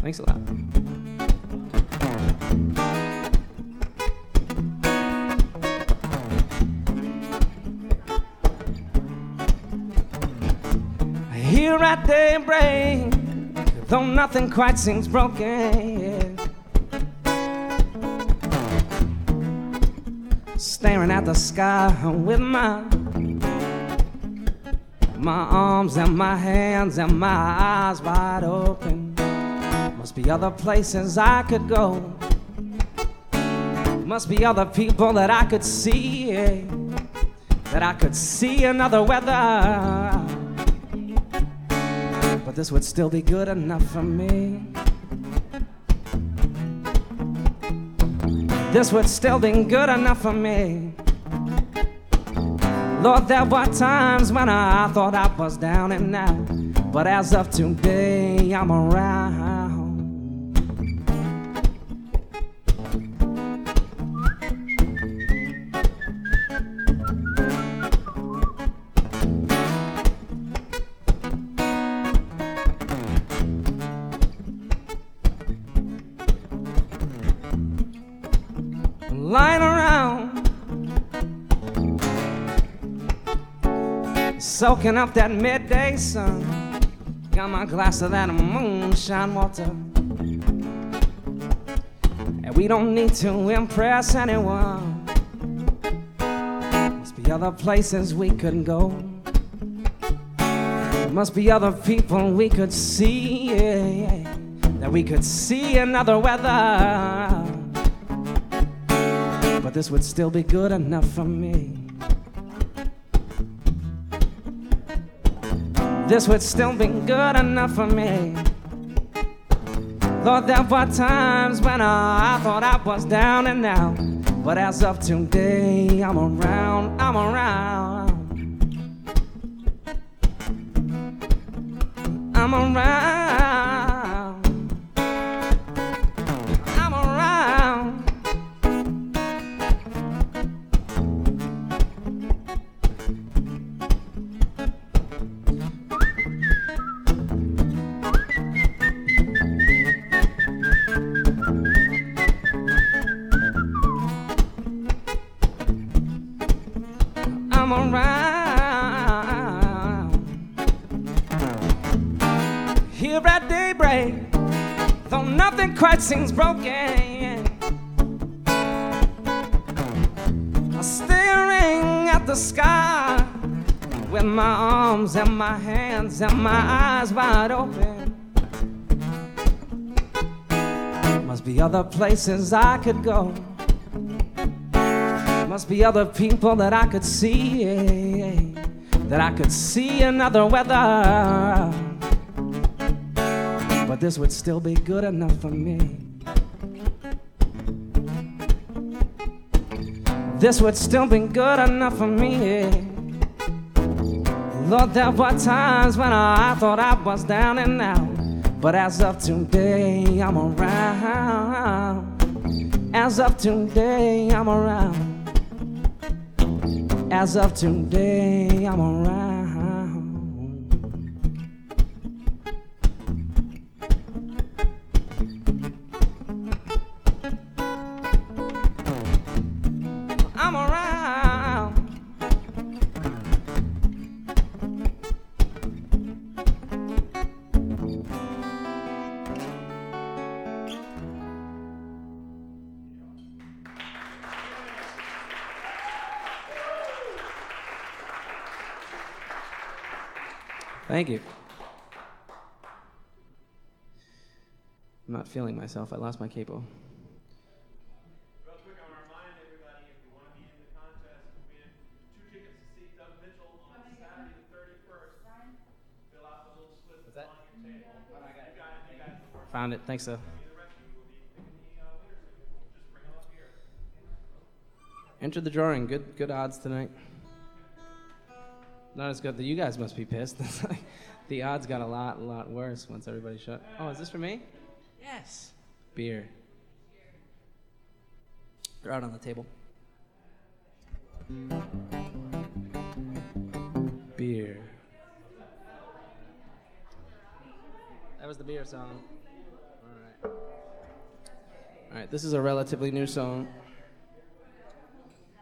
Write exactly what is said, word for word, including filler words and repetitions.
Thanks a lot. Here at daybreak, though nothing quite seems broken, staring at the sky with my my arms and my hands and my eyes wide open. Must be other places I could go. Must be other people that I could see, that I could see another weather. But this would still be good enough for me. This would still be good enough for me. Lord, there were times when I thought I was down and out, but as of today, I'm around. Lying around, soaking up that midday sun. Got my glass of that moonshine water, and we don't need to impress anyone. Must be other places we could go. Must be other people we could see, yeah, that we could see another weather. But this would still be good enough for me. This would still be good enough for me. Lord, there were times when I, I thought I was down and out, but as of today, I'm around, I'm around. I'm around. I'm around. I'm around. Here at daybreak, though nothing quite seems broken, I'm staring at the sky with my arms and my hands and my eyes wide open. Must be other places I could go. Must be other people that I could see, that I could see another weather. But this would still be good enough for me. This would still be good enough for me. Lord, there were times when I thought I was down and out, but as of today, I'm around. As of today, I'm around. As of today, I'm around. I'm around. Thank you. I'm not feeling myself. I lost my capo. Real quick, I want to remind everybody, if you want to be in the contest, win two tickets to see Doug Mitchell on Saturday the thirty-first. Fill out the little slip that's on your table. You got it. You got it. Found it. Thanks, though. Enter the drawing. Good, good odds tonight. Not as good. You guys must be pissed. The odds got a lot, a lot worse once everybody shut. Oh, is this for me? Yes. Beer. They're out on the table. Beer. That was the beer song. All right. All right, this is a relatively new song.